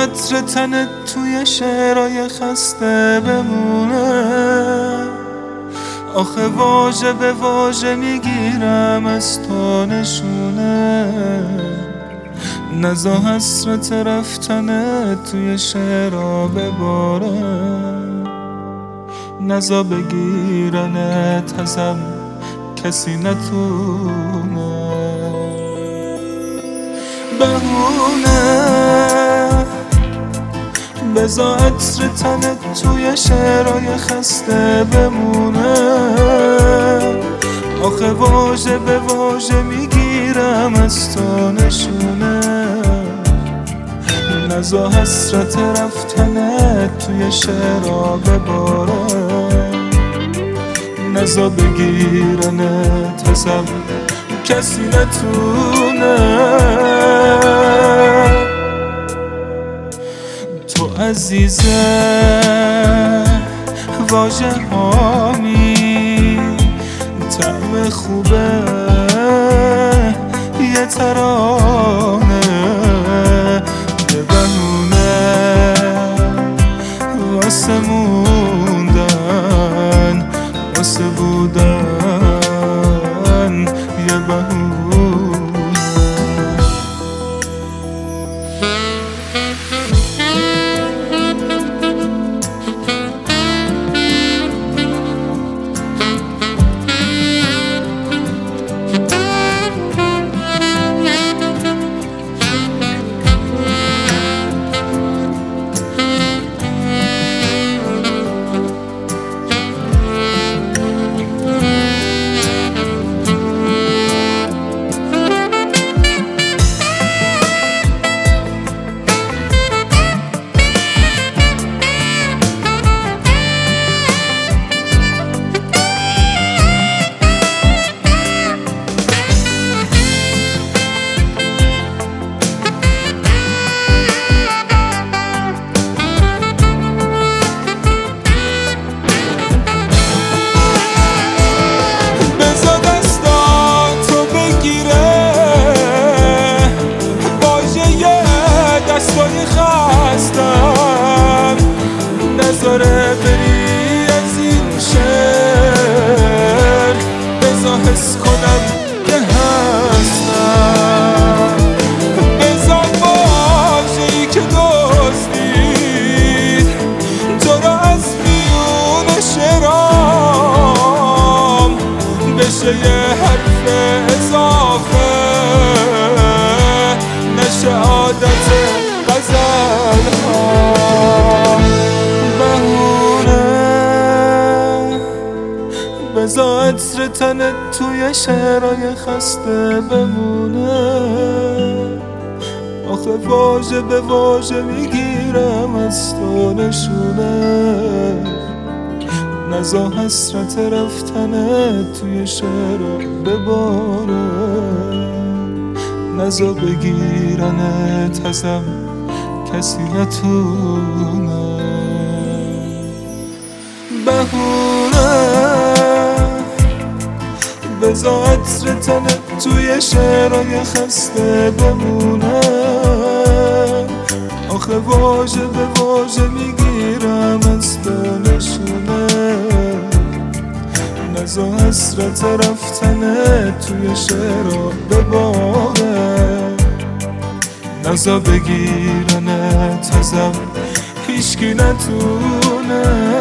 عطر تنت توی شعرهای خسته بمونه. آخه واژه به واژه میگیرم از تو نشونه. نزا حسرت رفتنت توی شعرها بباره. نزا بگیرنت ازم کسی نتونه. بهونه بذار عطر تنت توی شعرهای خسته بمونه. آخه واژه به واژه میگیرم از تو نشونه. نزا حسرت رفتنت توی شعرها بباره. نزا بگیرنت ازم کسی نتونه. تو عزیزه واژه هامی طعم خوبه یه ترانه. یه بهونه واسه موندن واسه بودن. یه بهونه خستم. نذاره بری از این شهر. بذار حس کنم که هستم. بذار واژه‌ای که دزدید تو را از میون شعرام بشه یه حرف اضافه. نشه عادت بهونه بذار عطر تنت توی شعرهای خسته بمونه. آخه واژه به واژه میگیرم از تو نشونه. نزا حسرت رفتنت توی شعرها بباره. نزا بگیرنت ازم کسی نتونه. بهونه بذار عطر تنت توی شعرهای خسته بمونه. آخه واژه به واژه میگیرم از تو نشونه. نزا حسرت رفتنت توی شعرها بباره. نزا بگیرنت ازم هیچکی نتونه.